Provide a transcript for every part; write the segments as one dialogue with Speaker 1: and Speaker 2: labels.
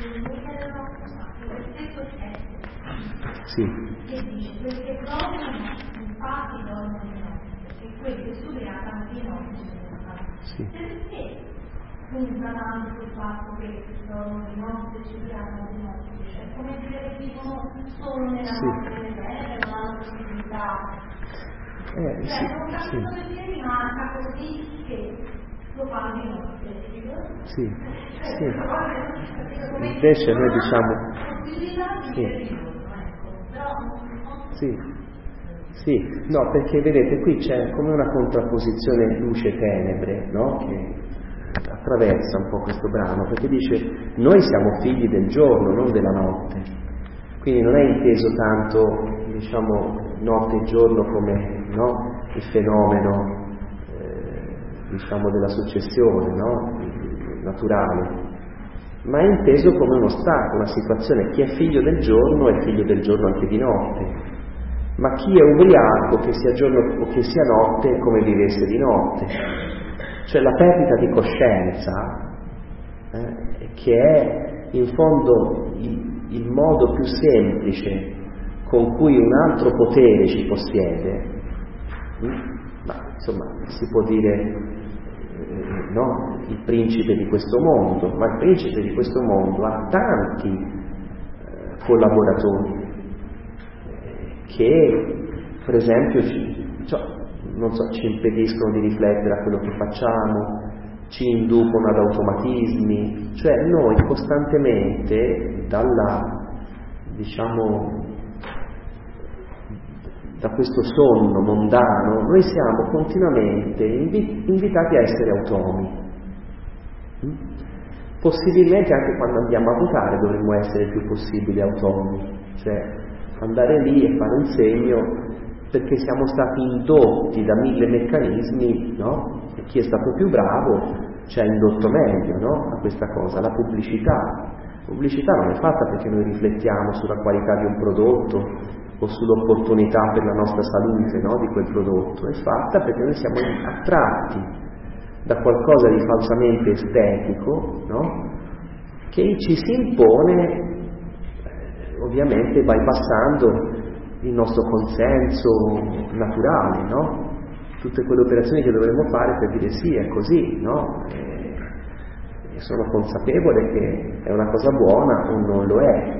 Speaker 1: Sì.
Speaker 2: Che dice, quelli che dormono, infatti dormono di notte, e quelli che studiano di notte studiano.
Speaker 1: Sì.
Speaker 2: Perché punta tanto sul fatto che dormono di notte e studiano di notte? Cioè, come dire che vivono solo nella notte delle terre, non hanno possibilità. Cioè, non capisco perché rimanga così che lo fanno di notte.
Speaker 1: Sì, sì. Invece noi diciamo sì, sì, no, perché vedete qui c'è come una contrapposizione luce-tenebre, no? Che attraversa un po' questo brano, perché dice noi siamo figli del giorno, non della notte, quindi non è inteso tanto, diciamo, notte e giorno come, no? Il fenomeno diciamo della successione, no? Naturale, ma è inteso come uno stato, una situazione. Chi è figlio del giorno è figlio del giorno anche di notte, ma chi è ubriaco, che sia giorno o che sia notte, è come vivesse di notte. Cioè la perdita di coscienza, che è in fondo il modo più semplice con cui un altro potere ci possiede, ma insomma si può dire no, il principe di questo mondo, ma il principe di questo mondo ha tanti collaboratori che per esempio ci impediscono di riflettere a quello che facciamo, ci inducono ad automatismi, cioè noi costantemente da questo sonno mondano, noi siamo continuamente invitati a essere automi. Possibilmente anche quando andiamo a votare dovremmo essere il più possibile automi, cioè andare lì e fare un segno perché siamo stati indotti da 1000 meccanismi, no? E chi è stato più bravo ci ha indotto meglio, no? A questa cosa, la pubblicità. La pubblicità non è fatta perché noi riflettiamo sulla qualità di un prodotto o sull'opportunità per la nostra salute, no, di quel prodotto, è fatta perché noi siamo attratti da qualcosa di falsamente estetico, no, che ci si impone ovviamente bypassando il nostro consenso naturale, no? Tutte quelle operazioni che dovremmo fare per dire sì, è così, no? E sono consapevole che è una cosa buona o non lo è.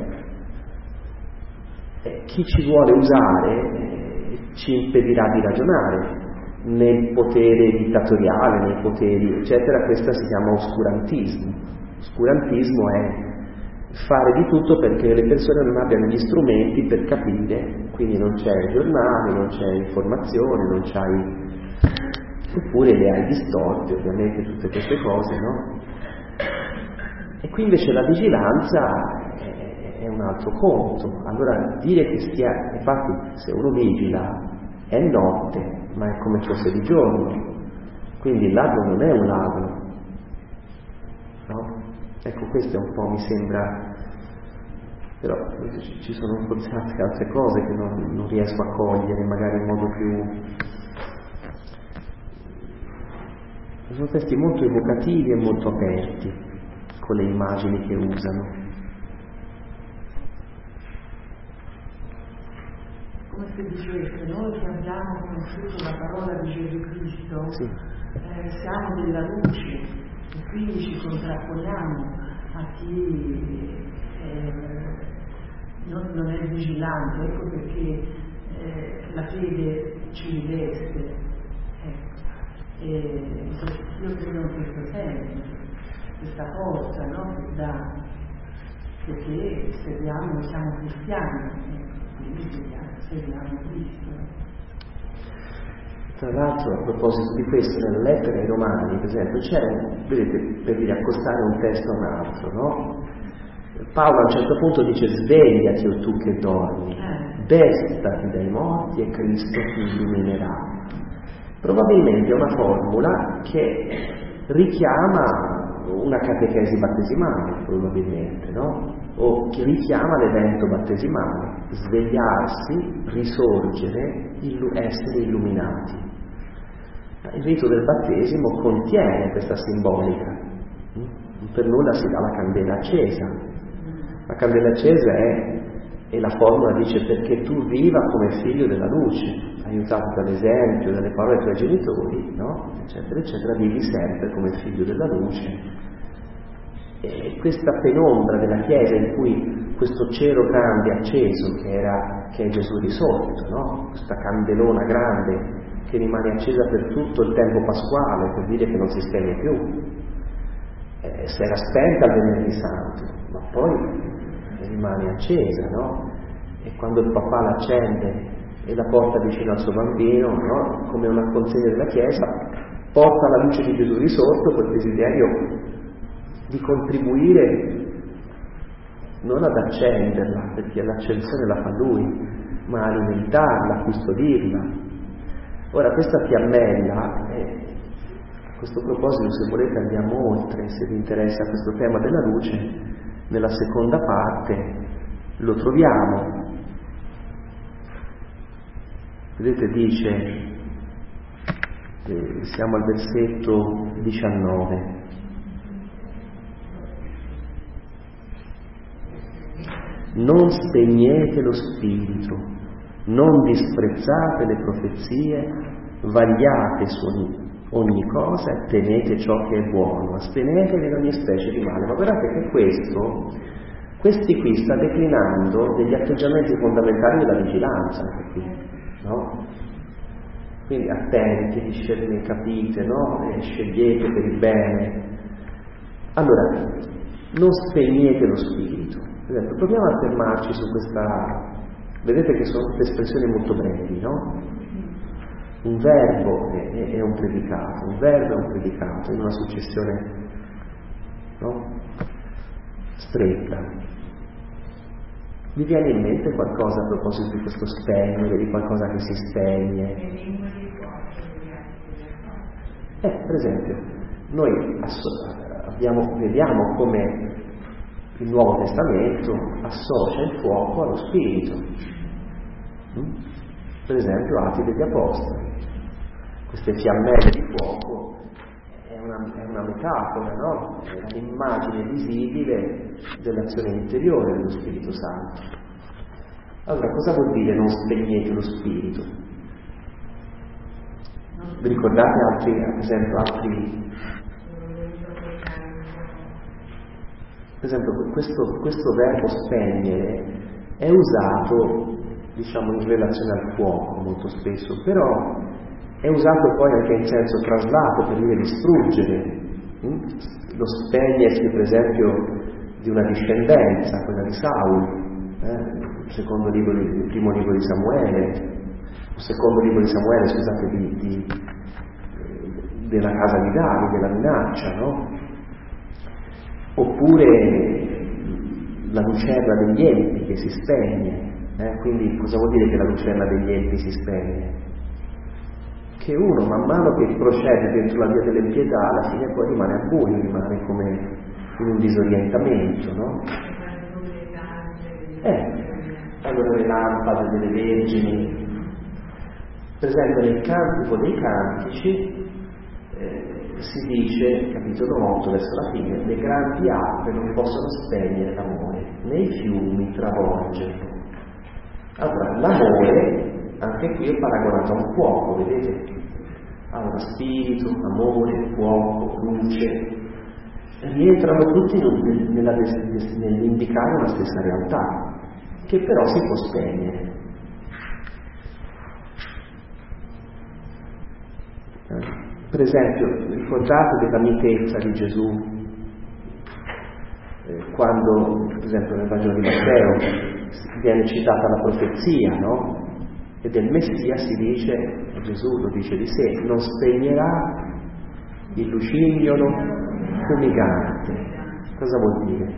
Speaker 1: Chi ci vuole usare ci impedirà di ragionare nel potere dittatoriale, nei poteri, eccetera. Questa si chiama oscurantismo. Oscurantismo è fare di tutto perché le persone non abbiano gli strumenti per capire, quindi non c'è il giornale, non c'è informazione, non c'hai, oppure le hai distorte, ovviamente, tutte queste cose, no? E qui invece la vigilanza è un altro conto. Allora dire che sia, infatti se uno vigila è notte, ma è come fosse di giorno, quindi il ladro non è un ladro, no? Ecco, questo è un po', mi sembra, però ci sono forse anche altre cose che non riesco a cogliere magari in modo più. Sono testi molto evocativi e molto aperti con le immagini che usano.
Speaker 3: Come se dicesse, noi che abbiamo conosciuto la parola di Gesù Cristo,
Speaker 1: sì.
Speaker 3: Siamo della luce e quindi ci contrapponiamo a chi non è vigilante. Ecco perché la fede ci riveste. Io credo in questo senso, questa forza, no? Che dà, perché serviamo, siamo cristiani, quindi serviamo Cristo.
Speaker 1: Tra l'altro, a proposito di questo, nella lettera ai Romani, per esempio, vedete, per dire accostare un testo a un altro, no? Paolo a un certo punto dice: svegliati o tu che dormi, destati dai morti e Cristo ti illuminerà. Probabilmente è una formula che richiama una catechesi battesimale, probabilmente, no? O che richiama l'evento battesimale, svegliarsi, risorgere, essere illuminati. Il rito del battesimo contiene questa simbolica. Per nulla si dà la candela accesa, La candela accesa e la formula dice perché tu viva come figlio della luce, aiutato dall'esempio, dalle parole dei tuoi genitori, no? Eccetera, eccetera, vivi sempre come figlio della luce. E questa penombra della Chiesa in cui questo cielo grande acceso, che è Gesù risorto, no? Questa candelona grande che rimane accesa per tutto il tempo pasquale, per dire che non si spegne più. Si era spenta il venerdì santo, ma poi rimane accesa, no? E quando il papà l'accende e la porta vicino al suo bambino, no? Come una consegna della Chiesa, porta la luce di Gesù risorto col desiderio di contribuire non ad accenderla, perché l'accensione la fa Lui, ma a alimentarla, a custodirla. Ora questa fiammella, a questo proposito, se volete andiamo oltre, se vi interessa questo tema della luce, nella seconda parte lo troviamo. Vedete, dice, siamo al versetto 19. Non spegnete lo spirito, non disprezzate le profezie, vagliate su ogni cosa e tenete ciò che è buono, astenetevi da ogni specie di male. Ma guardate che questi qui sta declinando degli atteggiamenti fondamentali della vigilanza, anche qui, no? Quindi attenti, discernete, capite, no? E scegliete per il bene. Allora, non spegnete lo spirito. Per esempio, proviamo a fermarci su questa. Vedete che sono tutte espressioni molto brevi, no? Un verbo è un predicato, un verbo è un predicato in una successione, no? Stretta. Vi viene in mente qualcosa a proposito di questo spegnere, di qualcosa che si spegne? Per esempio, noi vediamo come il Nuovo Testamento associa il fuoco allo spirito. Per esempio Atti degli Apostoli. Queste fiammelle di fuoco è una metafora, no? È un'immagine visibile dell'azione interiore dello Spirito Santo. Allora, cosa vuol dire non spegnete lo spirito? Vi ricordate altri, per esempio, questo verbo spegnere è usato, diciamo, in relazione al fuoco molto spesso, però è usato poi anche in senso traslato per dire distruggere. Lo spegnersi, per esempio, di una discendenza, quella di Saul, il primo libro di Samuele, il secondo libro di Samuele, scusate, della casa di Davide, la minaccia, no? Oppure la lucerna degli empi che si spegne. Quindi cosa vuol dire che la lucerna degli empi si spegne? Che uno man mano che procede dentro la via dell'impietà alla fine poi rimane a buio, rimane come in un disorientamento, no? Allora le lampade delle vergini, per esempio nel Cantico dei Cantici si dice, capitolo 8 verso la fine, le grandi acque non possono spegnere l'amore, né i fiumi travolgerlo. Allora, l'amore, anche qui è paragonato a un fuoco, vedete? Allora, spirito, amore, fuoco, luce, rientrano tutti nell'indicare una stessa realtà, che però si può spegnere. Per esempio, ricordate della mitezza di Gesù, quando, per esempio, nel Vangelo di Matteo viene citata la profezia, no? E del Messia si dice, Gesù lo dice di sé, non spegnerà il lucignolo fumigante. Cosa vuol dire?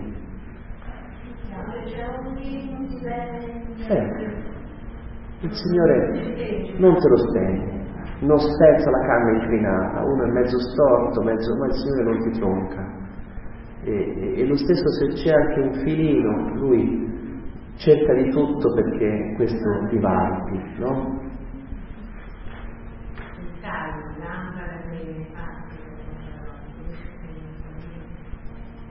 Speaker 1: Il Signore non te lo spegne, non spezza la canna inclinata, uno è mezzo storto, ma il Signore non ti tronca. E lo stesso se c'è anche un filino, Lui cerca di tutto perché questo divarti, no?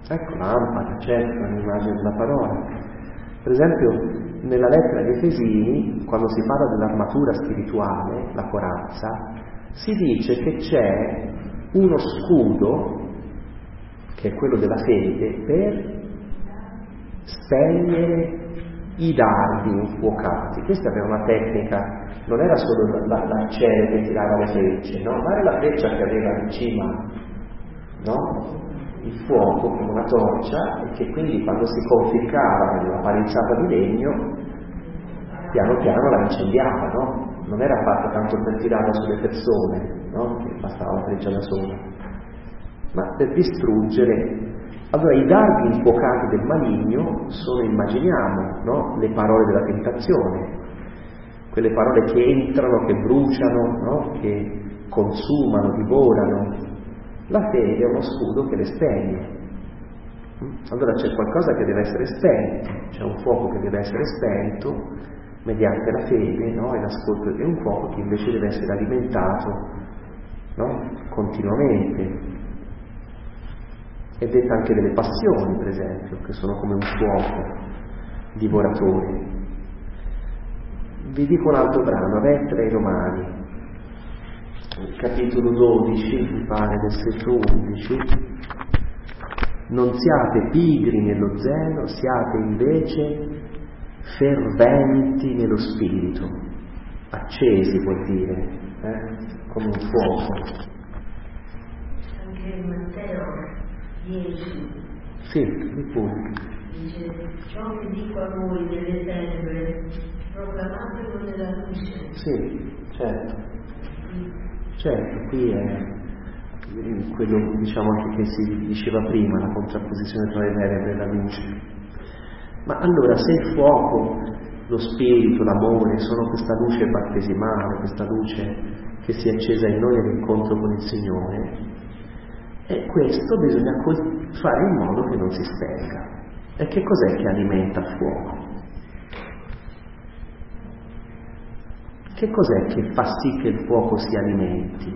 Speaker 1: Ecco, lampada, certo, è un'immagine della parola. Per esempio, nella lettera agli Efesini, quando si parla dell'armatura spirituale, la corazza, si dice che c'è uno scudo, che è quello della fede, per spegnere i dardi infuocati. Questa era una tecnica, non era solo l'arciere che tirava le frecce, no? Ma era la freccia che aveva in cima, no? Il fuoco come una torcia, e che quindi quando si conficcava nella palizzata di legno, piano piano la incendiava, no? Non era fatta tanto per tirarla sulle persone, no? Che bastava la freccia da sola, ma per distruggere. Allora i dardi infuocati del maligno sono, immaginiamo, no? Le parole della tentazione, quelle parole che entrano, che bruciano, no? Che consumano, divorano. La fede è uno scudo che le spegne. Allora c'è qualcosa che deve essere spento, c'è un fuoco che deve essere spento mediante la fede, no? E l'ascolto, è un fuoco che invece deve essere alimentato, no? Continuamente. E detta anche delle passioni, per esempio, che sono come un fuoco divoratore. Vi dico un altro brano, Lettera ai Romani, capitolo 12, mi pare, versetto 11. Non siate pigri nello zelo, siate invece ferventi nello spirito. Accesi vuol dire, come un fuoco.
Speaker 4: Anche Matteo 10.
Speaker 1: Sì, di pure.
Speaker 4: Dice, ciò che dico a voi nelle tenebre, proclamatelo nella luce.
Speaker 1: Sì, certo. Certo, qui è quello, diciamo, anche che si diceva prima, la contrapposizione tra le tenebre e la luce. Ma allora, se il fuoco, lo spirito, l'amore sono questa luce battesimale, questa luce che si è accesa in noi nell'incontro con il Signore, e questo bisogna fare in modo che non si spenga. E che cos'è che alimenta il fuoco? Che cos'è che fa sì che il fuoco si alimenti?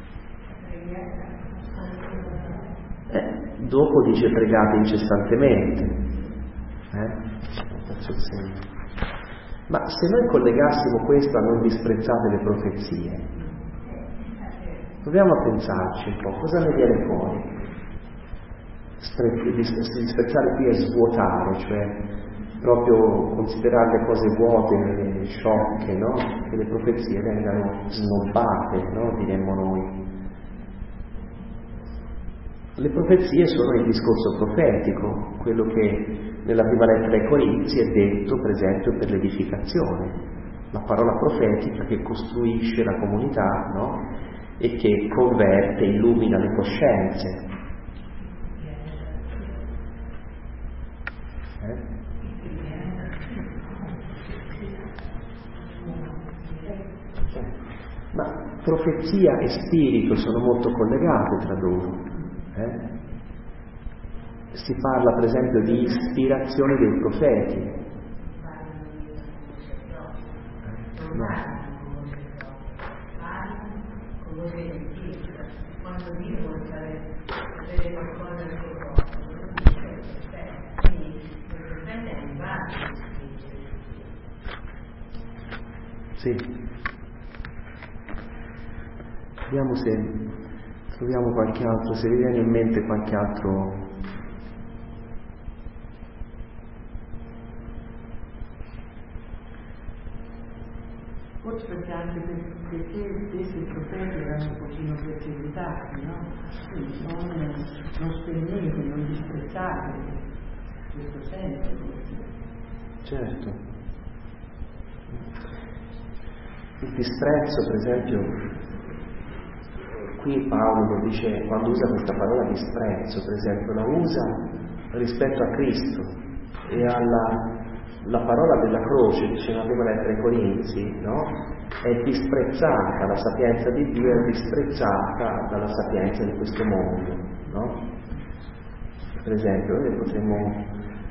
Speaker 1: Dopo dice pregate incessantemente. Faccio il segno. Ma se noi collegassimo questo a non disprezzate le profezie, proviamo a pensarci un po', cosa ne viene fuori? Disprezzare qui è svuotare, cioè proprio considerare le cose vuote, sciocche, no? Che le profezie vengano snobbate, no? Diremmo noi. Le profezie sono il discorso profetico, quello che nella prima lettera ai Corinzi è detto, per esempio, per l'edificazione, la parola profetica che costruisce la comunità, no? E che converte, illumina le coscienze. Ma profezia e spirito sono molto collegate tra loro. Si parla per esempio di ispirazione dei profeti. No. Sì. Vediamo se troviamo qualche altro, se vi viene in mente qualche altro.
Speaker 3: Forse perché anche perché stessi i profeti erano un pochino perseguitati, no? Quindi non spegnete, non disprezzate questo senso.
Speaker 1: Certo. Il disprezzo, per esempio, qui Paolo lo dice, quando usa questa parola disprezzo, per esempio, la usa rispetto a Cristo e la parola della croce, dice nella prima lettera ai Corinzi, no? È disprezzata, la sapienza di Dio è disprezzata dalla sapienza di questo mondo, no? Per esempio, noi potremmo,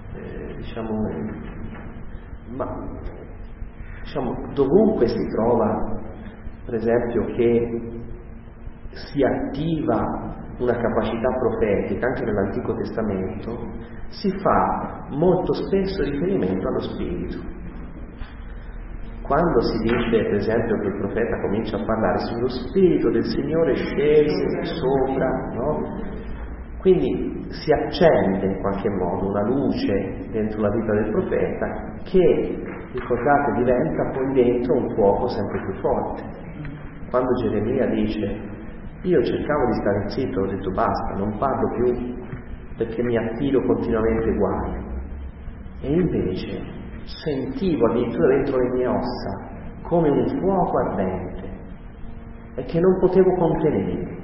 Speaker 1: dovunque si trova, per esempio, che si attiva una capacità profetica, anche nell'Antico Testamento, si fa molto spesso riferimento allo Spirito. Quando si dice, per esempio, che il profeta comincia a parlare sullo Spirito del Signore scese sopra, no? Quindi si accende in qualche modo una luce dentro la vita del profeta che, ricordate, diventa poi dentro un fuoco sempre più forte. Quando Geremia dice: io cercavo di stare zitto, ho detto basta, non parlo più perché mi attiro continuamente guai, e invece sentivo addirittura dentro le mie ossa come un fuoco ardente e che non potevo contenere.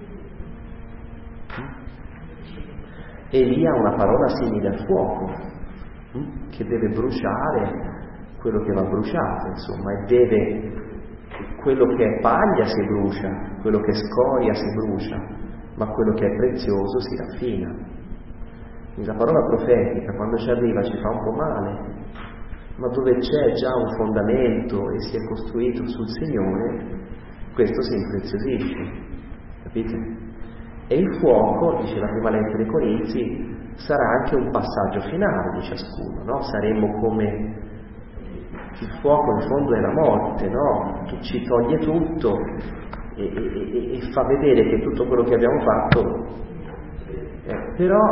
Speaker 1: Elia ha una parola simile al fuoco, che deve bruciare quello che va bruciato, insomma, e deve, quello che è paglia si brucia, quello che è scoria si brucia, ma quello che è prezioso si raffina. Quindi la parola profetica, quando ci arriva, ci fa un po' male, ma dove c'è già un fondamento e si è costruito sul Signore, questo si impreziosisce, capite? E il fuoco, dice la prima lettera ai Corinzi, sarà anche un passaggio finale di ciascuno, no? Saremo come il fuoco, in fondo è la morte, no? Che ci toglie tutto e fa vedere che tutto quello che abbiamo fatto, però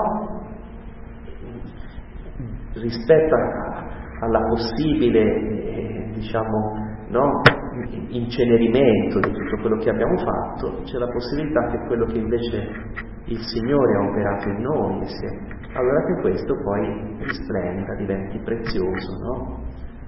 Speaker 1: rispetto alla possibile, no? Incenerimento di tutto quello che abbiamo fatto, c'è la possibilità che quello che invece il Signore ha operato in noi, allora che questo poi risplenda, diventi prezioso, no?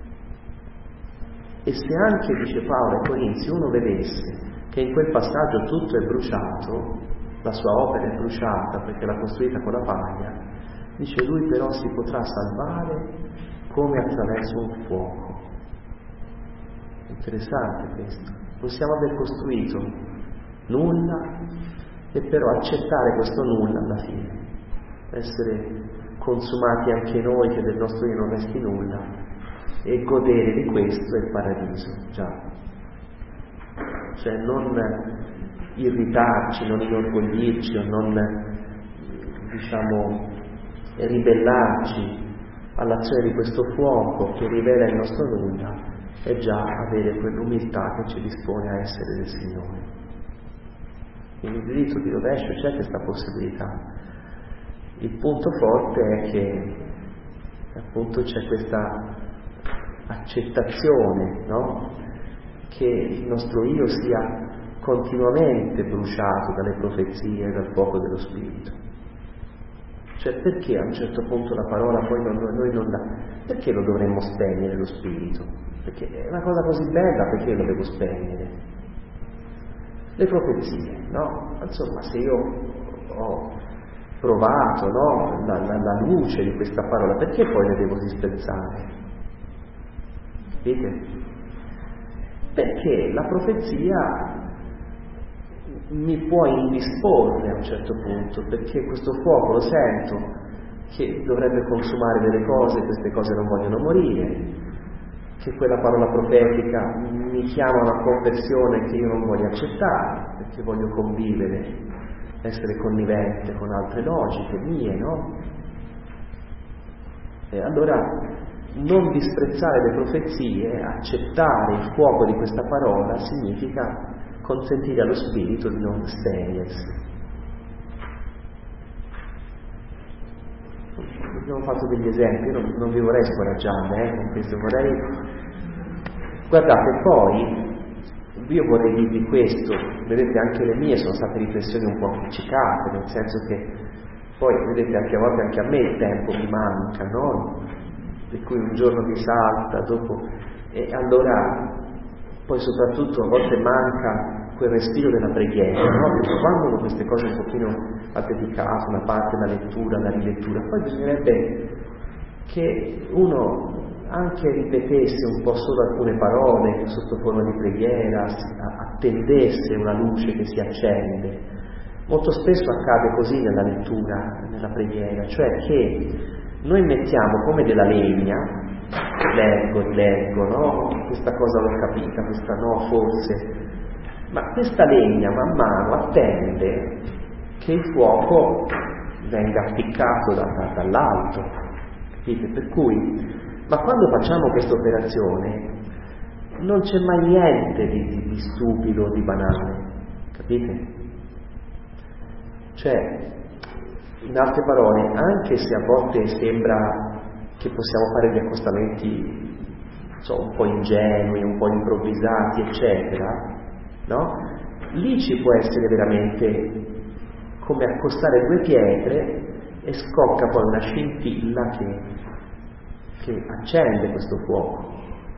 Speaker 1: E se anche, dice Paolo ai Corinzi, uno vedesse che in quel passaggio tutto è bruciato, la sua opera è bruciata perché l'ha costruita con la paglia, dice lui però si potrà salvare come attraverso un fuoco. Interessante questo. Possiamo aver costruito nulla e però accettare questo nulla alla fine, essere consumati anche noi che del nostro io non resti nulla, e godere di questo è il paradiso, già. Cioè non irritarci, non inorgoglirci o non, ribellarci all'azione di questo fuoco che rivela il nostro nulla, è già avere quell'umiltà che ci dispone a essere del Signore. Il diritto di rovescio c'è questa possibilità. Il punto forte è che appunto c'è questa accettazione, no? Che il nostro io sia continuamente bruciato dalle profezie e dal fuoco dello Spirito. Cioè perché a un certo punto la parola poi noi non la... Perché lo dovremmo spegnere lo Spirito? Perché è una cosa così bella, perché lo devo spegnere? Le profezie, no? Insomma, se io ho provato, no, la luce di questa parola, perché poi le devo disprezzare? Capite? Perché la profezia mi può indisporre a un certo punto, perché questo fuoco lo sento che dovrebbe consumare delle cose, queste cose non vogliono morire, che quella parola profetica mi chiama a una conversione che io non voglio accettare, perché voglio convivere, essere connivente con altre logiche mie, no? E allora non disprezzare le profezie, accettare il fuoco di questa parola, significa consentire allo Spirito di non spegnersi. Abbiamo fatto degli esempi, io non vi vorrei scoraggiare con questo, guardate, poi io vorrei dirvi questo, vedete anche le mie sono state riflessioni un po' appiccicate, nel senso che poi vedete anche a volte anche a me il tempo mi manca, no? Per cui un giorno mi salta, dopo, e allora poi soprattutto a volte manca quel respiro della preghiera, no? Perché quando uno queste cose un pochino ha dedicato, una parte la lettura, la rilettura, poi bisognerebbe che uno anche ripetesse un po' solo alcune parole sotto forma di preghiera, attendesse una luce che si accende. Molto spesso accade così nella lettura, nella preghiera, cioè che noi mettiamo come della legna, leggo, no? Questa cosa l'ho capita, questa no, forse. Ma questa legna man mano attende che il fuoco venga appiccato dall'alto, capite? Per cui, ma quando facciamo questa operazione non c'è mai niente di stupido, di banale, capite? Cioè, in altre parole, anche se a volte sembra che possiamo fare gli accostamenti un po' ingenui, un po' improvvisati, eccetera, no? Lì ci può essere veramente come accostare due pietre e scocca poi una scintilla che accende questo fuoco.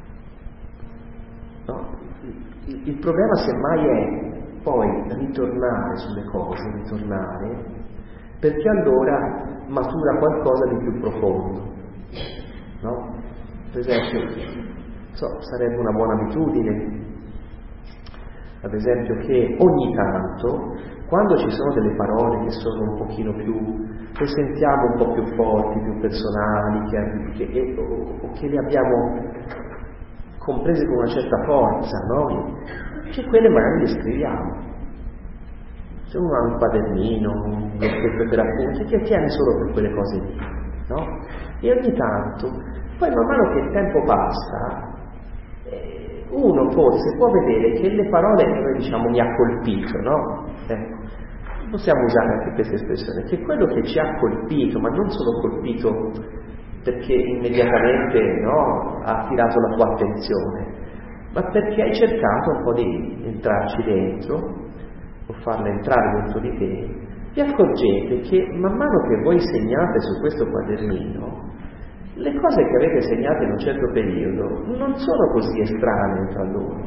Speaker 1: No? Il problema semmai è poi ritornare sulle cose, perché allora matura qualcosa di più profondo, no? Per esempio, sarebbe una buona abitudine, ad esempio, che ogni tanto, quando ci sono delle parole che sono un pochino più, che sentiamo un po' più forti, più personali, che le abbiamo comprese con una certa forza, no? Che quelle magari le scriviamo. C'è uno ha un quadernino, un blocchetto per appunti, che tiene solo per quelle cose lì, no? E ogni tanto, poi man mano che il tempo passa, uno forse può vedere che le parole che noi diciamo mi ha colpito, no? Possiamo usare anche questa espressione, che quello che ci ha colpito, ma non solo colpito perché immediatamente, no, ha attirato la tua attenzione, ma perché hai cercato un po' di entrarci dentro, o farla entrare dentro di te, vi accorgete che man mano che voi segnate su questo quadernino, le cose che avete segnato in un certo periodo non sono così estranee tra loro,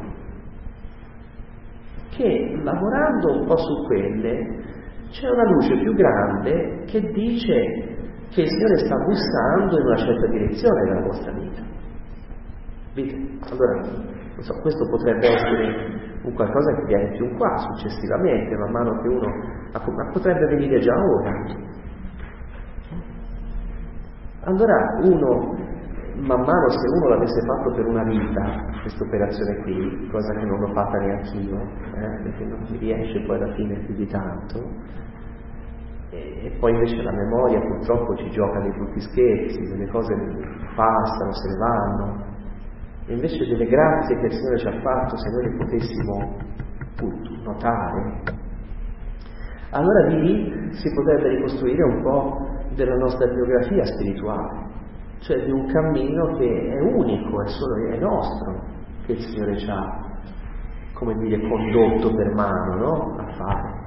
Speaker 1: che lavorando un po' su quelle c'è una luce più grande che dice che il Signore sta bussando in una certa direzione della vostra vita. Vedete? Allora, non so, questo potrebbe essere un qualcosa che viene più qua successivamente, man mano che uno potrebbe venire già ora. Allora uno, man mano, se uno l'avesse fatto per una vita, questa operazione qui, cosa che non l'ho fatta neanch'io, perché non mi riesce poi alla fine più di tanto, e poi invece la memoria purtroppo ci gioca dei brutti scherzi, delle cose passano, se ne vanno, e invece delle grazie che il Signore ci ha fatto, se noi le potessimo notare, allora di lì si potrebbe ricostruire un po' della nostra biografia spirituale, cioè di un cammino che è unico, è nostro, che il Signore ci ha, come dire, condotto per mano, no? A fare.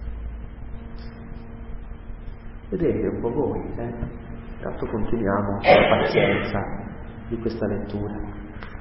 Speaker 1: Vedete un po' voi, Tanto continuiamo con la pazienza di questa lettura.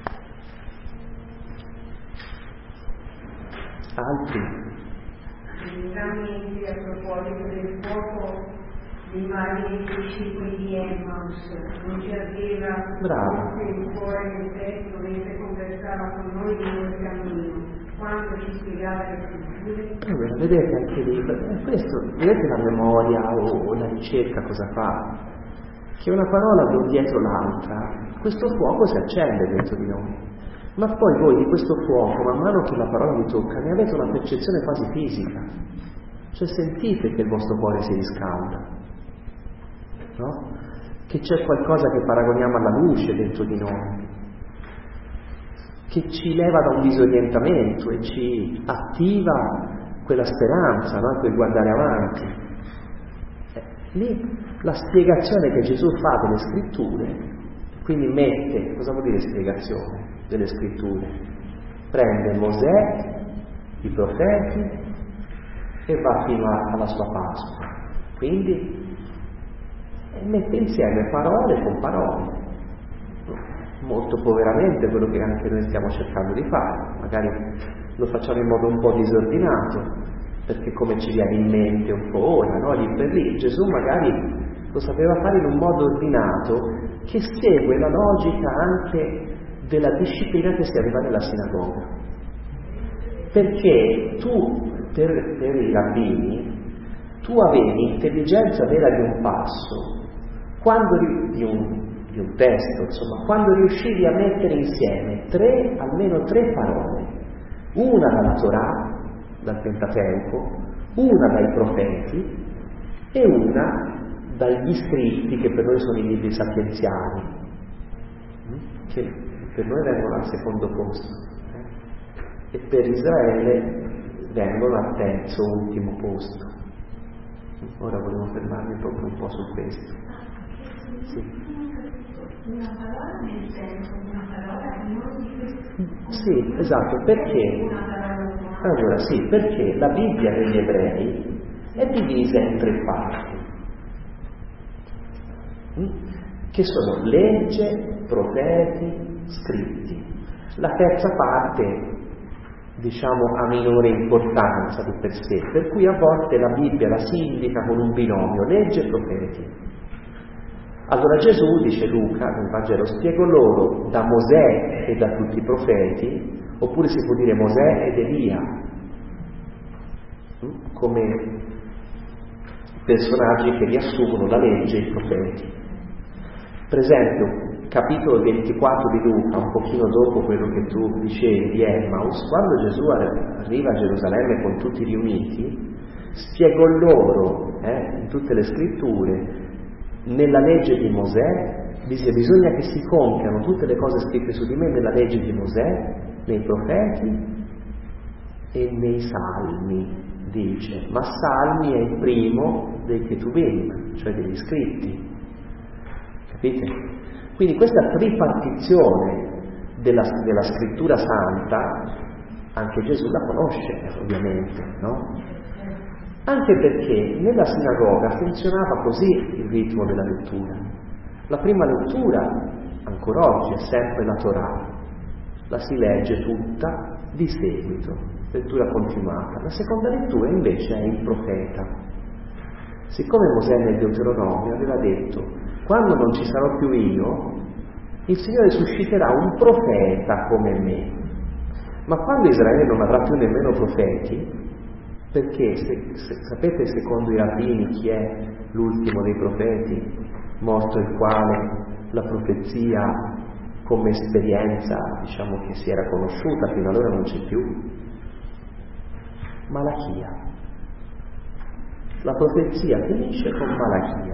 Speaker 1: Altri?
Speaker 4: Veramente a proposito del fuoco dei vari discepoli di Emmaus, non ci aveva il cuore nel testo mentre conversava con noi di quel cammino, quando ci spiegava le scritture.
Speaker 1: Vedete anche lì, vedete la memoria o la ricerca cosa fa? Che una parola dietro l'altra, questo fuoco si accende dentro di noi. Ma poi voi di questo fuoco, man mano che la parola vi tocca, ne avete una percezione quasi fisica. Cioè sentite che il vostro cuore si riscalda, no? Che c'è qualcosa che paragoniamo alla luce dentro di noi, che ci leva da un disorientamento e ci attiva quella speranza, no? Quel guardare avanti. Lì la spiegazione che Gesù fa delle scritture, quindi mette, cosa vuol dire spiegazione delle scritture? Prende Mosè, i profeti e va fino alla sua Pasqua, quindi mette insieme parole con parole, molto poveramente quello che anche noi stiamo cercando di fare, magari lo facciamo in modo un po' disordinato, perché come ci viene in mente un po' ora, no? Lì per lì, Gesù magari lo sapeva fare in un modo ordinato che segue la logica anche della disciplina che si aveva nella sinagoga, perché tu per i rabbini tu avevi intelligenza vera di un passo, di un testo, insomma, quando riuscivi a mettere insieme almeno tre parole, una dalla Torah, dal Pentateuco, una dai profeti e una dagli scritti, che per noi sono i libri sapienziali, che per noi vengono al secondo posto, e per Israele vengono al terzo ultimo posto. Ora volevo fermarmi proprio un po' su questo. Sì.
Speaker 2: Una parola nel senso, una parola di noi.
Speaker 1: Sì, esatto, perché? Allora sì, perché la Bibbia degli ebrei è divisa in 3 parti, che sono legge, profeti, scritti. La terza parte, diciamo, ha minore importanza di per sé, per cui a volte la Bibbia la si indica con un binomio, legge e profeti. Allora Gesù, dice Luca nel Vangelo, spiego loro da Mosè e da tutti i profeti, oppure si può dire Mosè ed Elia, come personaggi che riassumono la legge e i profeti. Per esempio, capitolo 24 di Luca, un pochino dopo quello che tu dicevi di Emmaus, quando Gesù arriva a Gerusalemme con tutti riuniti, spiegò loro, in tutte le scritture, nella legge di Mosè, dice bisogna che si compiano tutte le cose scritte su di me nella legge di Mosè, nei profeti e nei salmi, dice, ma salmi è il primo dei Ketuvim, cioè degli scritti, capite? Quindi questa tripartizione della scrittura santa anche Gesù la conosce, ovviamente, no? Anche perché nella sinagoga funzionava così il ritmo della lettura. La prima lettura, ancora oggi, è sempre la Torah, la si legge tutta di seguito, lettura continuata. La seconda lettura invece è il profeta. Siccome Mosè nel Deuteronomio aveva detto: quando non ci sarò più io, il Signore susciterà un profeta come me. Ma quando Israele non avrà più nemmeno profeti, perché sapete secondo i rabbini chi è l'ultimo dei profeti, morto il quale la profezia come esperienza, diciamo, che si era conosciuta, fino allora non c'è più? Malachia. La profezia finisce con Malachia.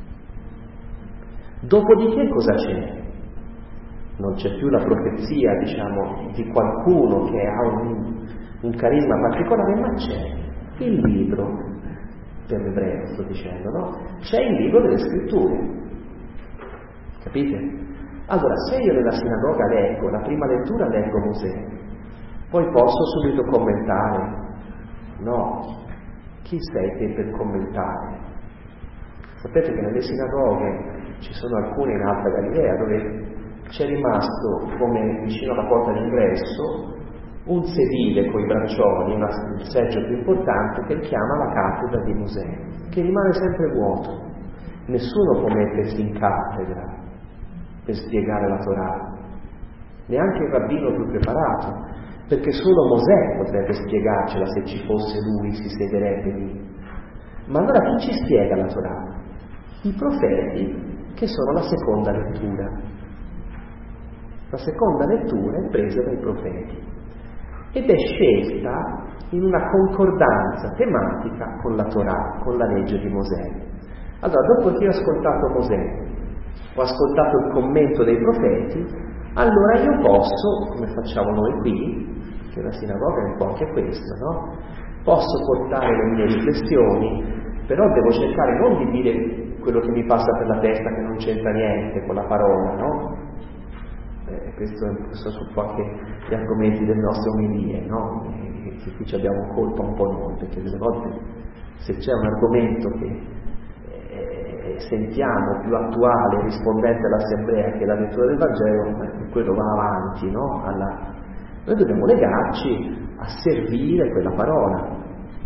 Speaker 1: Dopodiché cosa c'è? Non c'è più la profezia, diciamo, di qualcuno che ha un carisma particolare, ma c'è il libro, per l'ebreo sto dicendo, no? C'è il libro delle scritture, capite? Allora, se io nella sinagoga leggo, la prima lettura leggo Mosè, poi posso subito commentare? No, chi sei te per commentare? Sapete che nelle sinagoghe ci sono alcune in Alta Galilea dove c'è rimasto, come vicino alla porta d'ingresso, un sedile con i braccioli, il seggio più importante, che chiama la cattedra di Mosè, che rimane sempre vuoto. Nessuno può mettersi in cattedra per spiegare la Torah, neanche il rabbino più preparato, perché solo Mosè potrebbe spiegarcela, se ci fosse lui si siederebbe lì. Ma allora chi ci spiega la Torah? I profeti, che sono la seconda lettura. La seconda lettura è presa dai profeti ed è scelta in una concordanza tematica con la Torah, con la legge di Mosè. Allora, dopo che ho ascoltato Mosè, ho ascoltato il commento dei profeti, allora io posso, come facciamo noi qui, che la sinagoga è un po' anche questo, no? Posso portare le mie riflessioni, però devo cercare non di dire quello che mi passa per la testa, che non c'entra niente con la parola, no? Questo sono anche gli argomenti delle nostre omilie, no? Che qui ci abbiamo colpa un po' noi, perché delle volte se c'è un argomento che sentiamo più attuale, rispondente all'assemblea, che la lettura del Vangelo, quello va avanti, no? Noi dobbiamo legarci a servire quella parola.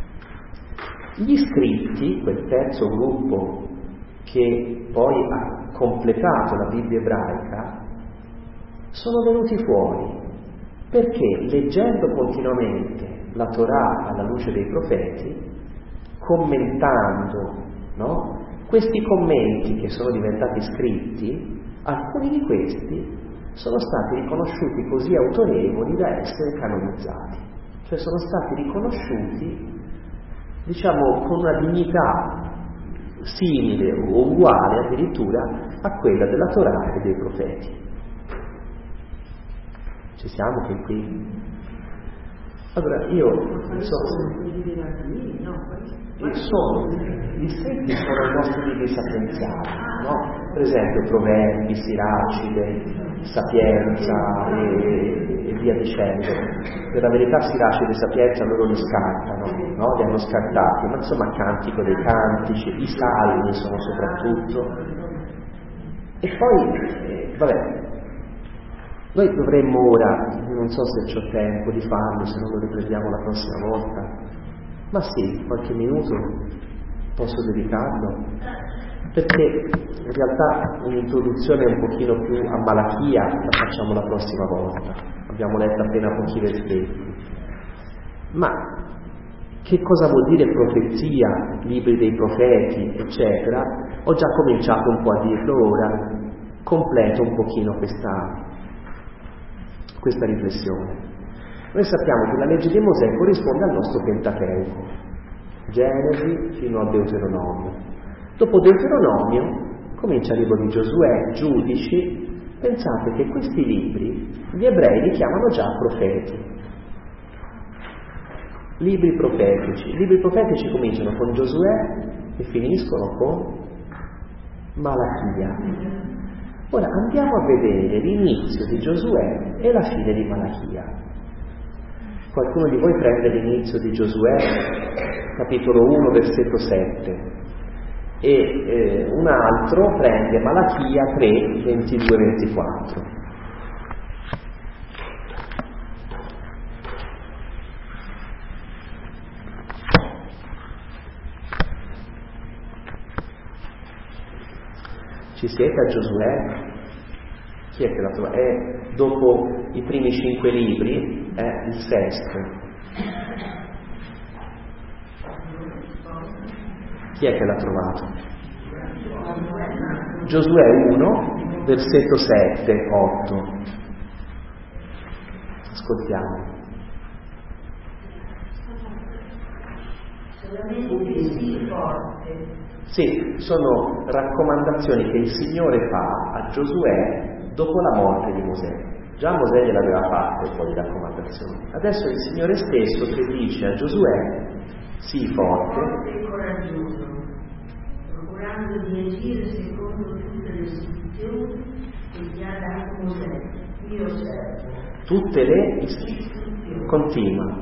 Speaker 1: Gli scritti, quel terzo gruppo che poi ha completato la Bibbia ebraica, sono venuti fuori perché leggendo continuamente la Torah alla luce dei profeti, commentando, no? Questi commenti che sono diventati scritti, alcuni di questi sono stati riconosciuti così autorevoli da essere canonizzati, cioè sono stati riconosciuti diciamo con una dignità simile o uguale addirittura a quella della Torah e dei profeti. Ci siamo fin qui? Allora io non so i scritti sono i nostri libri sapienziali, no? Per esempio Proverbi, Siracide, Sapienza e via dicendo. Per la verità Siracide e Sapienza loro li scartano, no? Li hanno scartati, ma insomma Cantico dei Cantici, i Salmi sono soprattutto. E poi, vabbè, noi dovremmo ora, non so se c'ho tempo di farlo, se non lo riprendiamo la prossima volta, ma sì, qualche minuto posso dedicarlo, perché in realtà un'introduzione un pochino più a Malachia la facciamo la prossima volta, abbiamo letto appena pochi versetti. Ma che cosa vuol dire profezia, libri dei profeti, eccetera? Ho già cominciato un po' a dirlo ora, completo un pochino questa riflessione. Noi sappiamo che la legge di Mosè corrisponde al nostro Pentateuco, Genesi fino a Deuteronomio. Dopo Deuteronomio comincia il libro di Giosuè, Giudici. Pensate che questi libri gli ebrei li chiamano già profeti. Libri profetici. I libri profetici cominciano con Giosuè e finiscono con Malachia. Ora andiamo a vedere l'inizio di Giosuè e la fine di Malachia. Qualcuno di voi prende l'inizio di Giosuè, capitolo 1, versetto 7, e un altro prende Malachia 3, 22-24. Ci siete a Giosuè? Chi è che la trova? È dopo i primi 5 libri, è il sesto. Chi è che l'ha trovato? Giosuè 1, versetto 7, 8. Ascoltiamo.
Speaker 4: Solamente sii forte.
Speaker 1: Sì, sono raccomandazioni che il Signore fa a Giosuè dopo la morte di Mosè. Già Mosè gliel'aveva fatte un po' di raccomandazioni. Adesso è il Signore stesso che dice a Giosuè: sii forte
Speaker 4: E coraggioso, procurando di agire secondo tutte le istruzioni che ti ha dato Mosè, mio servo.
Speaker 1: tutte le
Speaker 4: Istruzioni.
Speaker 1: continua.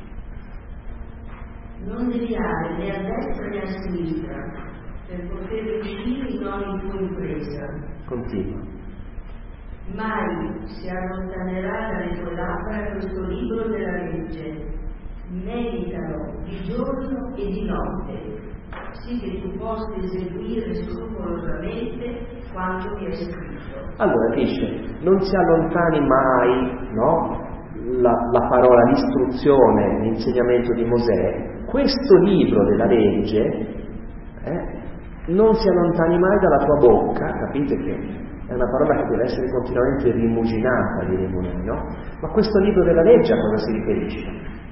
Speaker 4: Non deviare né a destra né a sinistra, per poter uscire in ogni tua impresa.
Speaker 1: Continua.
Speaker 4: Mai si allontanerà dalle tue labbra questo libro della legge. Meditalo di giorno e di notte, sì che tu possa eseguire scrupolosamente quanto ti è scritto.
Speaker 1: Allora dice, non si allontani mai, no? La parola, l'istruzione, l'insegnamento di Mosè, questo libro della legge, non si allontani mai dalla tua bocca, capite che è una parola che deve essere continuamente rimuginata, diremo noi, no? Ma questo libro della legge a cosa si riferisce?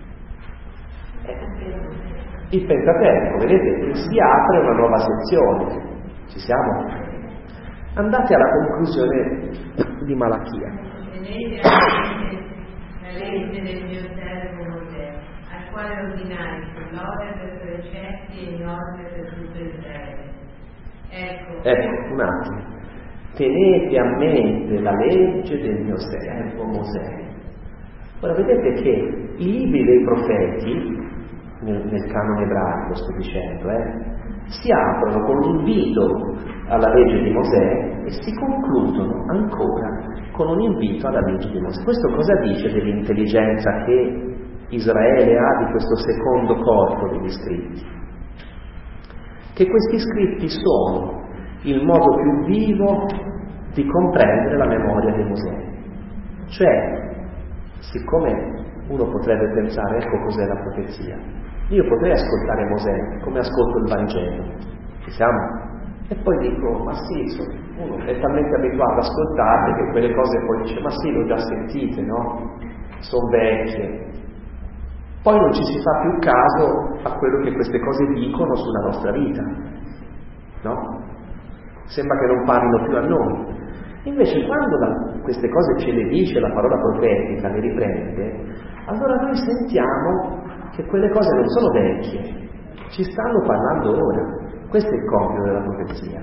Speaker 1: Il Pentateuco, vedete, si apre una nuova sezione. Ci siamo? Andate alla conclusione di Malachia.
Speaker 5: Tenete la legge del mio servo Mosè, al quale ordinai lode per precetti e norme per tutto Israele.
Speaker 1: Ecco, un attimo. Tenete a mente la legge del mio servo Mosè. Ora vedete che i libri dei profeti, nel canone ebraico sto dicendo, si aprono con l'invito alla legge di Mosè e si concludono ancora con un invito alla legge di Mosè. Questo cosa dice dell'intelligenza che Israele ha di questo secondo corpo degli scritti? Che questi scritti sono il modo più vivo di comprendere la memoria di Mosè. Cioè, siccome uno potrebbe pensare, ecco cos'è la profezia, io potrei ascoltare Mosè come ascolto il Vangelo, ci siamo? E poi dico, ma sì, uno è talmente abituato ad ascoltarle che quelle cose poi dice, ma sì, l'ho già sentite, no? Sono vecchie. poi non ci si fa più caso a quello che queste cose dicono sulla nostra vita, no? Sembra che non parlino più a noi. Invece quando queste cose ce le dice la parola profetica, le riprende, allora noi sentiamo che quelle cose non sono vecchie, ci stanno parlando ora. Questo è il compito della profezia.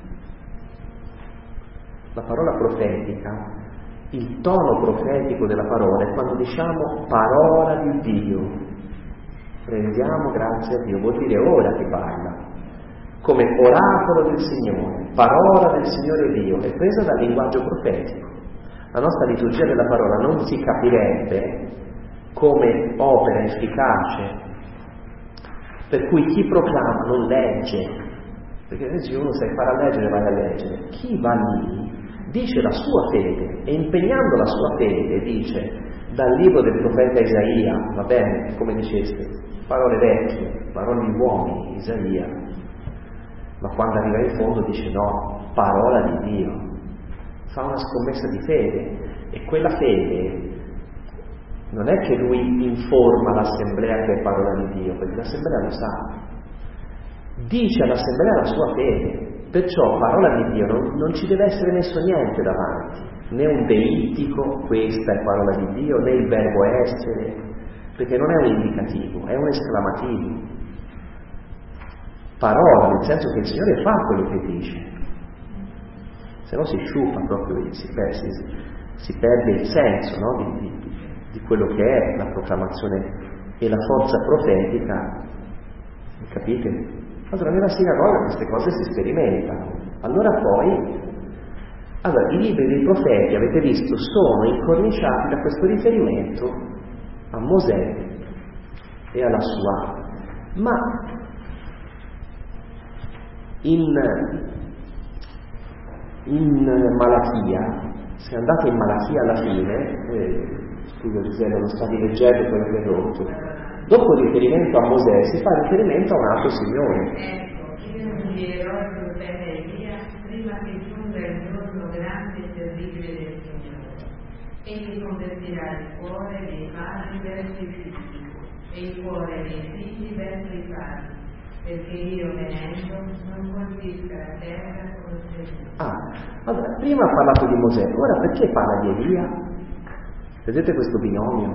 Speaker 1: La parola profetica, il tono profetico della parola è quando diciamo parola di Dio. Rendiamo grazie a Dio, vuol dire ora che parla. Come oracolo del Signore, parola del Signore Dio, è presa dal linguaggio profetico. La nostra liturgia della parola non si capirebbe come opera efficace, per cui chi proclama non legge, perché se uno sa imparare a leggere vai a leggere, chi va lì dice la sua fede e impegnando la sua fede dice dal libro del profeta Isaia, va bene, come diceste, parole vecchie, parole di uomini, Isaia, ma quando arriva in fondo dice no, parola di Dio, fa una scommessa di fede, e quella fede non è che lui informa l'assemblea che è parola di Dio, perché l'assemblea lo sa, dice all'assemblea la sua fede, perciò parola di Dio non ci deve essere messo niente davanti, né un deittico, questa è parola di Dio, né il verbo essere, perché non è un indicativo, è un esclamativo. Parola, nel senso che il Signore fa quello che dice, se no si sciupa proprio, si perde il senso, no? di quello che è la proclamazione e la forza profetica, capite? Allora nella sinagoga queste cose si sperimentano. Allora i libri dei profeti, avete visto, sono incorniciati da questo riferimento a Mosè e alla sua. Ma in Malachia, se andate in Malachia alla fine, scusa Gisella, non stavi leggendo quello che ho rotto, dopo il riferimento a Mosè si fa riferimento a un altro Signore.
Speaker 5: Ecco, io invierò il profeta Elia prima che giunga il giorno grande e terribile del Signore. Egli convertirà il cuore dei padri verso i figli e il cuore dei figli verso i padri, perché io venendo non colpisca la terra con il
Speaker 1: allora, prima ha parlato di Mosè, ora perché parla di Elia? Vedete questo binomio?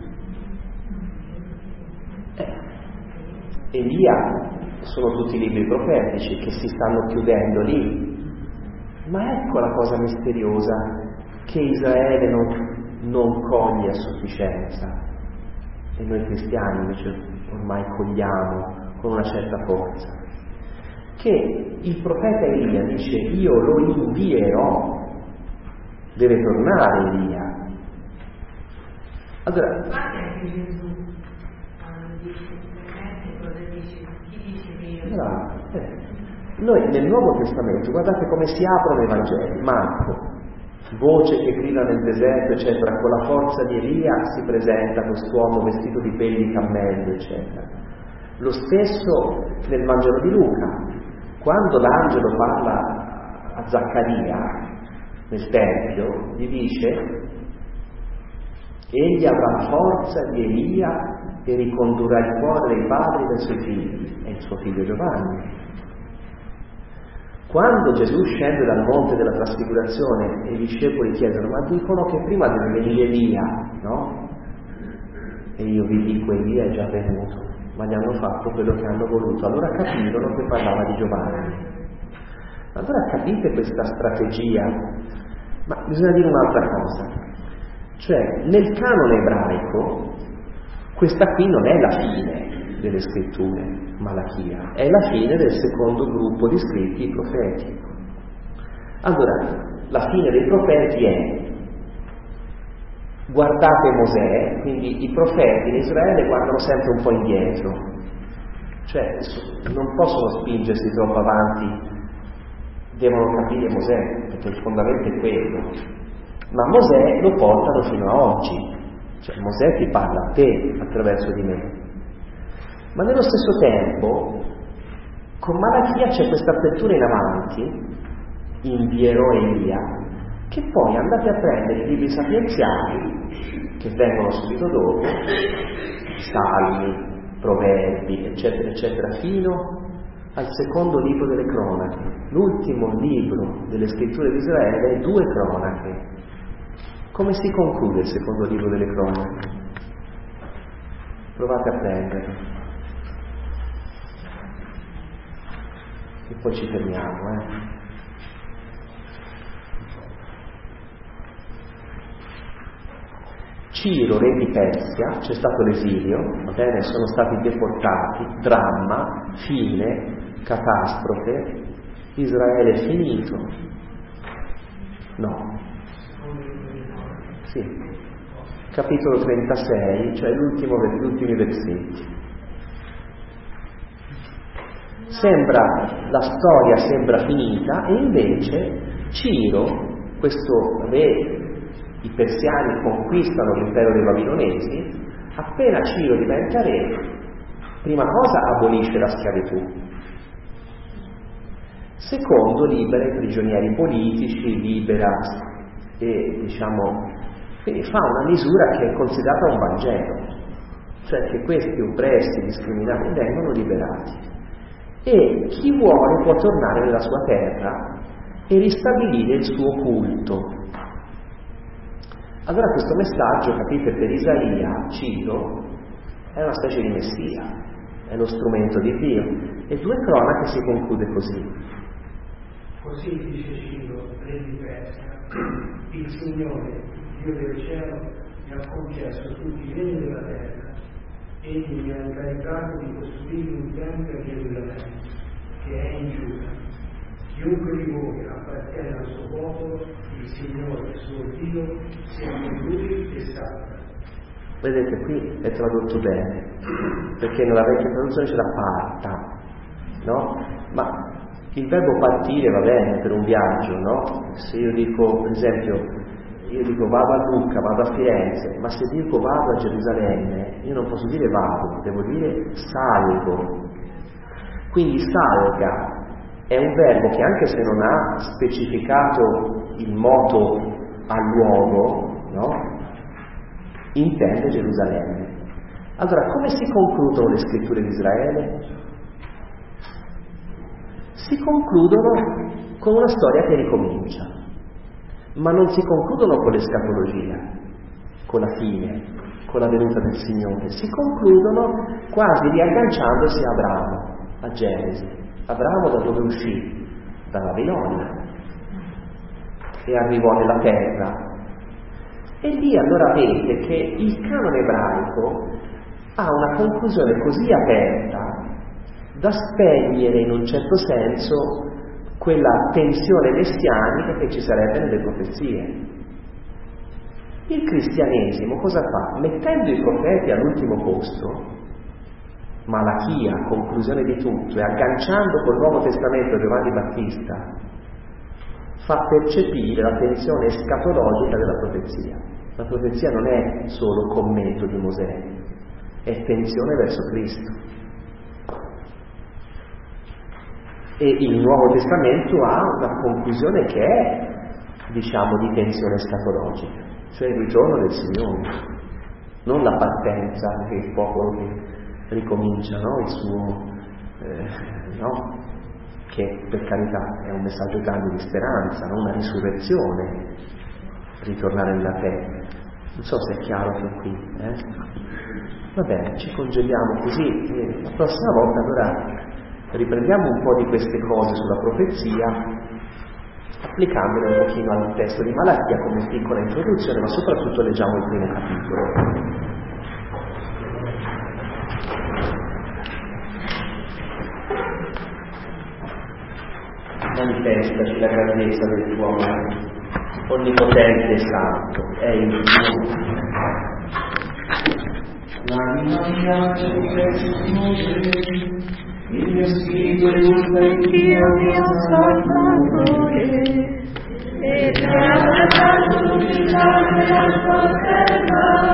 Speaker 1: Elia sono tutti i libri profetici che si stanno chiudendo lì, ma ecco la cosa misteriosa che Israele non coglie a sufficienza e noi cristiani invece ormai cogliamo con una certa forza, che il profeta Elia dice io lo invierò, deve tornare Elia. Allora,
Speaker 5: anche Gesù
Speaker 1: noi nel Nuovo Testamento guardate come si aprono i Vangeli. Marco, voce che grida nel deserto, eccetera, con la forza di Elia si presenta quest'uomo vestito di pelli di cammello, eccetera. Lo stesso nel Vangelo di Luca, quando l'angelo parla a Zaccaria nel Tempio, gli dice egli avrà la forza di Elia e ricondurrà il cuore dei padri verso i figli, è il suo figlio Giovanni. Quando Gesù scende dal monte della trasfigurazione e i discepoli chiedono ma dicono che prima deve venire Elia, no? E io vi dico Elia è già venuto, ma gli hanno fatto quello che hanno voluto. Allora capirono che parlava di Giovanni. Allora capite questa strategia? Ma bisogna dire un'altra cosa, cioè nel canone ebraico questa qui non è la fine delle scritture, Malachia, è la fine del secondo gruppo di scritti profeti. Allora, la fine dei profeti è guardate Mosè, quindi i profeti in Israele guardano sempre un po' indietro, cioè non possono spingersi troppo avanti, devono capire Mosè, perché il fondamento è quello, ma Mosè lo portano fino a oggi, cioè Mosè ti parla a te attraverso di me. Ma nello stesso tempo, con Malachia c'è questa apertura in avanti, invierò Elia, che poi andate a prendere i libri sapienziali, che vengono subito dopo, Salmi, Proverbi, eccetera, eccetera, fino al secondo libro delle Cronache. L'ultimo libro delle scritture di Israele è 2 Cronache. Come si conclude il secondo libro delle Cronache? Provate a prenderlo. E poi ci fermiamo, Ciro, re di Persia, c'è stato l'esilio, va bene, sono stati deportati, dramma, fine, catastrofe, Israele è finito. No. Sì. Capitolo 36, cioè gli ultimi versetti. La storia sembra finita e invece Ciro, questo re, i persiani conquistano l'impero dei babilonesi, appena Ciro diventa re, prima cosa abolisce la schiavitù, secondo libera i prigionieri politici, libera quindi fa una misura che è considerata un Vangelo, cioè che questi oppressi, discriminati vengono liberati e chi vuole può tornare nella sua terra e ristabilire il suo culto. Allora questo messaggio, capite, per Isaia, Ciro, è una specie di messia, è lo strumento di Dio. E 2 Cronache si conclude così.
Speaker 6: Così dice Ciro, re di Persia, il Signore, Dio del cielo, mi ha concesso tutti i regni della terra. Egli mi ha incaricato di costruire un tempio a Gerusalemme, che è in Giuda. Chiunque di voi appartiene al suo popolo, il Signore, il suo Dio, sia con lui e salva.
Speaker 1: Vedete, qui è tradotto bene, perché nella vecchia traduzione c'è la parta, no? Ma il verbo partire va bene per un viaggio, no? Se io dico, per esempio, vado a Lucca, vado a Firenze, ma se dico vado a Gerusalemme, io non posso dire vado, devo dire salgo. Quindi salga è un verbo che, anche se non ha specificato il moto al luogo, no? Intende Gerusalemme. Allora, come si concludono le scritture di Israele? Si concludono con una storia che ricomincia, ma non si concludono con l'escatologia, con la fine, con la venuta del Signore. Si concludono quasi riagganciandosi a Abramo, a Genesi. Abramo da dove uscì? Da Babilonia, e arrivò nella terra. E lì allora vede che il canone ebraico ha una conclusione così aperta da spegnere in un certo senso quella tensione messianica che ci sarebbe nelle profezie. Il cristianesimo cosa fa? Mettendo i profeti all'ultimo posto, Malachia, conclusione di tutto, e agganciando col Nuovo Testamento Giovanni Battista, fa percepire la tensione escatologica della profezia. La profezia non è solo commento di Mosè, è tensione verso Cristo. E il Nuovo Testamento ha una conclusione che è, di tensione escatologica, cioè il ritorno del Signore, non la partenza che il popolo che ricomincia, no? Il suo, no? Che per carità è un messaggio grande di speranza, no? Una risurrezione, ritornare nella terra. Non so se è chiaro fin qui. Va bene, ci congediamo così. La prossima volta allora riprendiamo un po' di queste cose sulla profezia, applicandole un pochino al testo di Malachia come piccola introduzione, ma soprattutto leggiamo il primo capitolo. Manifestaci la grandezza del tuo amore, onnipotente e santo, è il tuo.
Speaker 7: L'anima il mio spirito esulta in Dio mio Salvatore, e tra la tua